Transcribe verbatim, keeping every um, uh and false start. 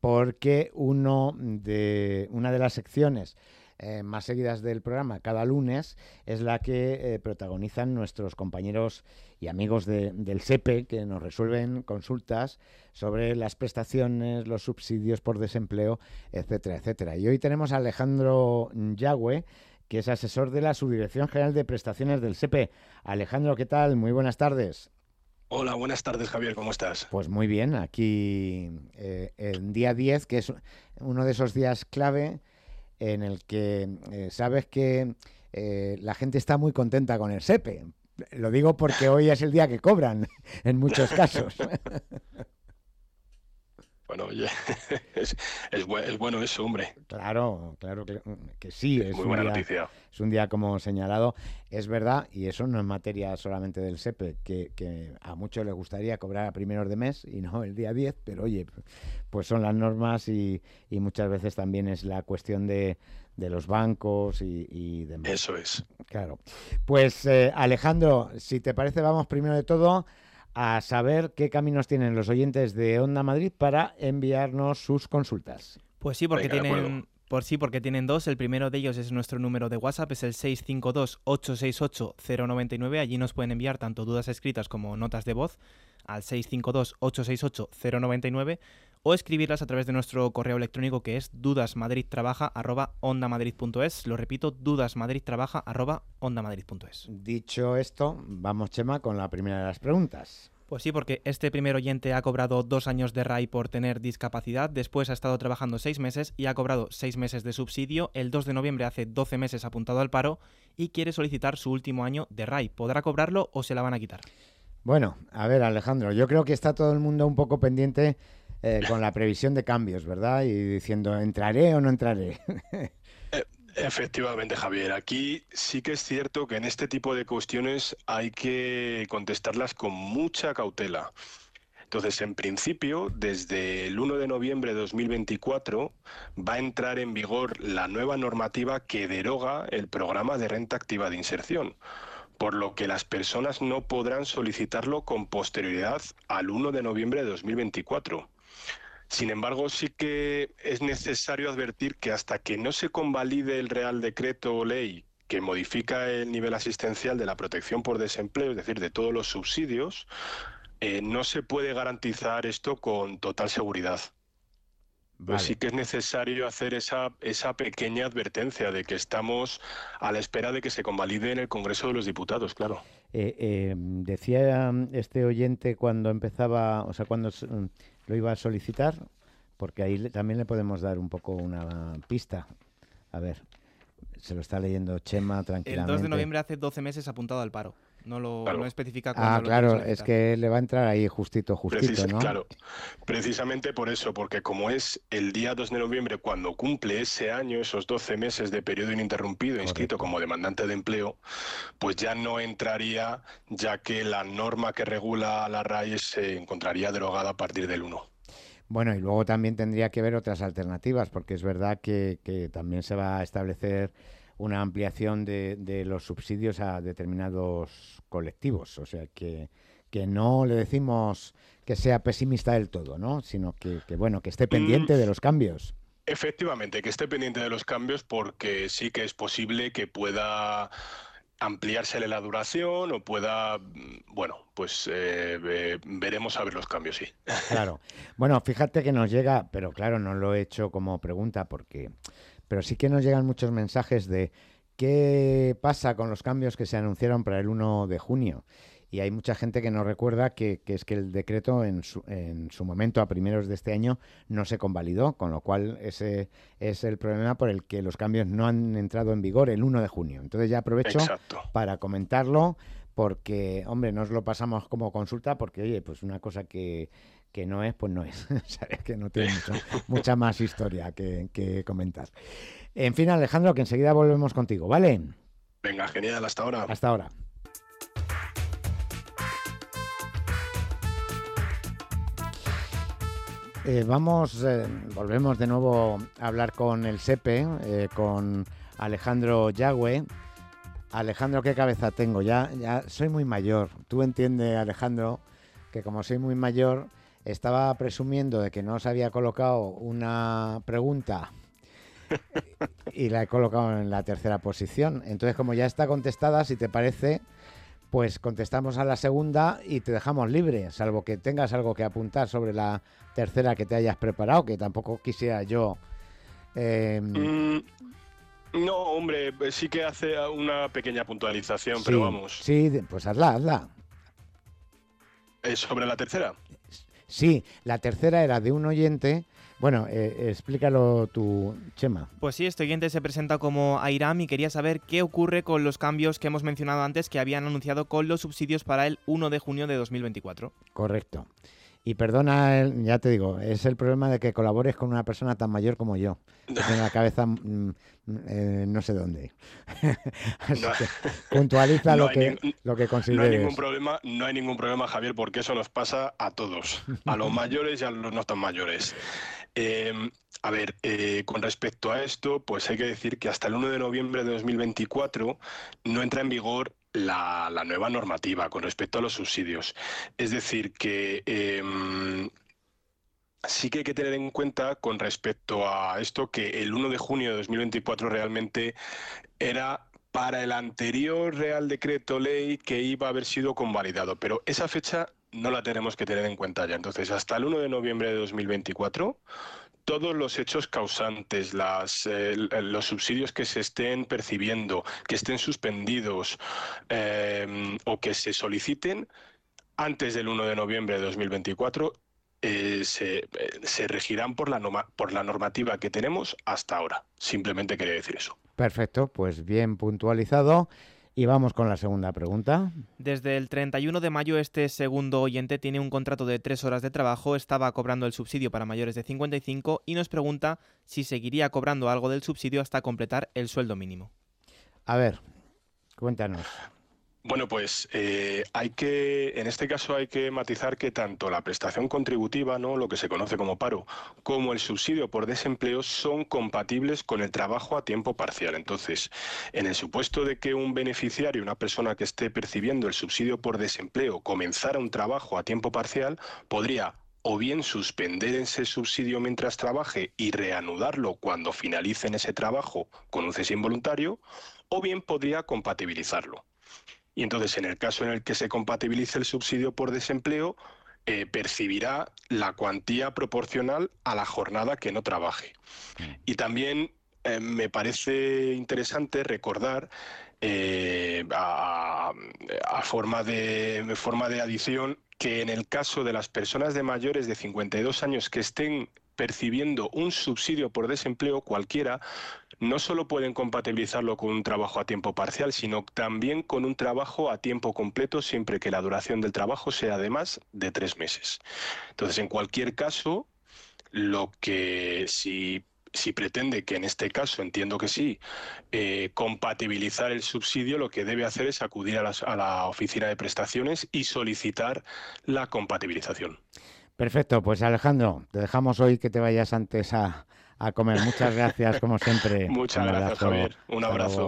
porque uno de, una de las secciones eh, más seguidas del programa cada lunes es la que eh, protagonizan nuestros compañeros y amigos de, del SEPE, que nos resuelven consultas sobre las prestaciones, los subsidios por desempleo, etcétera, etcétera. Y hoy tenemos a Alejandro Yagüe, que es asesor de la Subdirección General de Prestaciones del SEPE. Alejandro, ¿qué tal? Muy buenas tardes. Hola, buenas tardes, Javier, ¿cómo estás? Pues muy bien, aquí eh, el día diez, que es uno de esos días clave en el que eh, sabes que eh, la gente está muy contenta con el SEPE. Lo digo porque hoy es el día que cobran, en muchos casos. Bueno, oye, es, es, bu- es bueno eso, hombre. Claro, claro que, que sí, Es es muy un buena día, noticia. es un día como señalado, es verdad, y eso no es materia solamente del SEPE, que, que a muchos les gustaría cobrar a primeros de mes y no el día diez, pero oye, pues son las normas y, y muchas veces también es la cuestión de, de los bancos y, y demás. Eso es. Claro. Pues eh, Alejandro, si te parece, vamos primero de todo a saber qué caminos tienen los oyentes de Onda Madrid para enviarnos sus consultas. Pues sí, porque Venga, de acuerdo. tienen, por sí, porque tienen dos. El primero de ellos es nuestro número de WhatsApp, es el seis cinco dos, ocho seis ocho, cero nueve nueve. Allí nos pueden enviar tanto dudas escritas como notas de voz al seis cinco dos, ocho seis ocho, cero nueve nueve o escribirlas a través de nuestro correo electrónico, que es dudasmadridtrabaja arroba ondamadrid punto es. Lo repito, dudasmadridtrabaja arroba ondamadrid punto es. Dicho esto, vamos, Chema, con la primera de las preguntas. Pues sí, porque este primer oyente ha cobrado dos años de R A I por tener discapacidad, después ha estado trabajando seis meses y ha cobrado seis meses de subsidio. El dos de noviembre hace doce meses apuntado al paro y quiere solicitar su último año de R A I. ¿Podrá cobrarlo o se la van a quitar? Bueno, a ver, Alejandro, yo creo que está todo el mundo un poco pendiente eh, con la previsión de cambios, ¿verdad? Y diciendo, ¿entraré o no entraré? E- Efectivamente, Javier. Aquí sí que es cierto que en este tipo de cuestiones hay que contestarlas con mucha cautela. Entonces, en principio, desde el uno de noviembre de dos mil veinticuatro va a entrar en vigor la nueva normativa que deroga el programa de renta activa de inserción, por lo que las personas no podrán solicitarlo con posterioridad al uno de noviembre de dos mil veinticuatro. Sin embargo, sí que es necesario advertir que hasta que no se convalide el Real Decreto o Ley que modifica el nivel asistencial de la protección por desempleo, es decir, de todos los subsidios, eh, no se puede garantizar esto con total seguridad. Pues sí Vale. que es necesario hacer esa, esa pequeña advertencia de que estamos a la espera de que se convalide en el Congreso de los Diputados, claro. Eh, eh, decía este oyente cuando empezaba, o sea, cuando s- lo iba a solicitar, porque ahí le- también le podemos dar un poco una pista. A ver, se lo está leyendo Chema El tranquilamente. dos de noviembre hace doce meses apuntado al paro. No lo Claro. no especifica cuándo Ah, lo quiere claro, es solicitar. que le va a entrar ahí justito, justito, Precis- ¿no? Claro, precisamente por eso, porque como es el día dos de noviembre cuando cumple ese año, esos doce meses de periodo ininterrumpido inscrito Correcto. como demandante de empleo, pues ya no entraría, ya que la norma que regula la R A I se encontraría derogada a partir del uno. Bueno, y luego también tendría que haber otras alternativas, porque es verdad que, que también se va a establecer una ampliación de, de los subsidios a determinados colectivos. O sea, que, que no le decimos que sea pesimista del todo, ¿no? Sino que, que, bueno, que esté Mm, pendiente de los cambios. efectivamente, que esté pendiente de los cambios porque sí que es posible que pueda ampliársele la duración o pueda, mm, bueno, pues eh, ve- veremos a ver los cambios, sí. Claro. Bueno, fíjate que nos llega, pero claro, no lo he hecho como pregunta porque, pero sí que nos llegan muchos mensajes de qué pasa con los cambios que se anunciaron para el uno de junio. Y hay mucha gente que no recuerda que, que es que el decreto en su, en su momento, a primeros de este año, no se convalidó, con lo cual ese es el problema por el que los cambios no han entrado en vigor el uno de junio. Entonces ya aprovecho Exacto. para comentarlo porque, hombre, nos lo pasamos como consulta porque, oye, pues una cosa que, que no es, pues no es. Sabes que no tiene mucho, mucha más historia que, que comentar. En fin, Alejandro, que enseguida volvemos contigo, ¿vale? Venga, genial, hasta ahora. Hasta ahora. Eh, vamos, eh, volvemos de nuevo a hablar con el SEPE, eh, con Alejandro Yagüe. Alejandro, qué cabeza tengo, ya, ya soy muy mayor. Tú entiendes, Alejandro, que como soy muy mayor, estaba presumiendo de que no os había colocado una pregunta y la he colocado en la tercera posición. Entonces, como ya está contestada, si te parece, pues contestamos a la segunda y te dejamos libre, salvo que tengas algo que apuntar sobre la tercera que te hayas preparado, que tampoco quisiera yo... Eh... Mm, no, hombre, sí que hace una pequeña puntualización, sí, pero vamos. Sí, pues hazla, hazla. ¿Es sobre la tercera? Sí, la tercera era de un oyente. Bueno, eh, explícalo tú, Chema. Pues sí, este oyente se presenta como Airam y quería saber qué ocurre con los cambios que hemos mencionado antes que habían anunciado con los subsidios para el uno de junio de dos mil veinticuatro. Correcto. Y perdona, el, ya te digo, es el problema de que colabores con una persona tan mayor como yo, que tiene la cabeza mm, eh, no sé dónde. Así no, que puntualiza no lo, que, ningún, lo que consideres. No hay ningún problema, no hay ningún problema, Javier, porque eso nos pasa a todos, a los mayores y a los no tan mayores. Eh, a ver, eh, con respecto a esto, pues hay que decir que hasta el uno de noviembre de dos mil veinticuatro no entra en vigor la, la nueva normativa con respecto a los subsidios. Es decir, que eh, sí que hay que tener en cuenta con respecto a esto que el uno de junio de dos mil veinticuatro realmente era para el anterior Real Decreto Ley que iba a haber sido convalidado, pero esa fecha no la tenemos que tener en cuenta ya. Entonces, hasta el uno de noviembre de dos mil veinticuatro, todos los hechos causantes, las, eh, los subsidios que se estén percibiendo, que estén suspendidos eh, o que se soliciten antes del uno de noviembre de dos mil veinticuatro, eh, se, eh, se regirán por la, norma, por la normativa que tenemos hasta ahora. Simplemente quería decir eso. Perfecto, pues bien puntualizado. Y vamos con la segunda pregunta. Desde el treinta y uno de mayo, este segundo oyente tiene un contrato de tres horas de trabajo, estaba cobrando el subsidio para mayores de cincuenta y cinco y nos pregunta si seguiría cobrando algo del subsidio hasta completar el sueldo mínimo. A ver, cuéntanos. Bueno, pues eh, hay que, en este caso hay que matizar que tanto la prestación contributiva, ¿no?, lo que se conoce como paro, como el subsidio por desempleo son compatibles con el trabajo a tiempo parcial. Entonces, en el supuesto de que un beneficiario, una persona que esté percibiendo el subsidio por desempleo, comenzara un trabajo a tiempo parcial, podría o bien suspender ese subsidio mientras trabaje y reanudarlo cuando finalice en ese trabajo con un cese involuntario, o bien podría compatibilizarlo. Y entonces, en el caso en el que se compatibilice el subsidio por desempleo, eh, percibirá la cuantía proporcional a la jornada que no trabaje. Y también eh, me parece interesante recordar, eh, a, a forma de, forma de adición, que en el caso de las personas de mayores de cincuenta y dos años que estén percibiendo un subsidio por desempleo cualquiera, no solo pueden compatibilizarlo con un trabajo a tiempo parcial, sino también con un trabajo a tiempo completo, siempre que la duración del trabajo sea de más de tres meses. Entonces, en cualquier caso, lo que si, si pretende, que en este caso entiendo que sí, eh, compatibilizar el subsidio, lo que debe hacer es acudir a, las, a la oficina de prestaciones y solicitar la compatibilización. Perfecto, pues Alejandro, te dejamos hoy que te vayas antes a, a comer. Muchas gracias, como siempre. Muchas gracias, Javier. Un abrazo.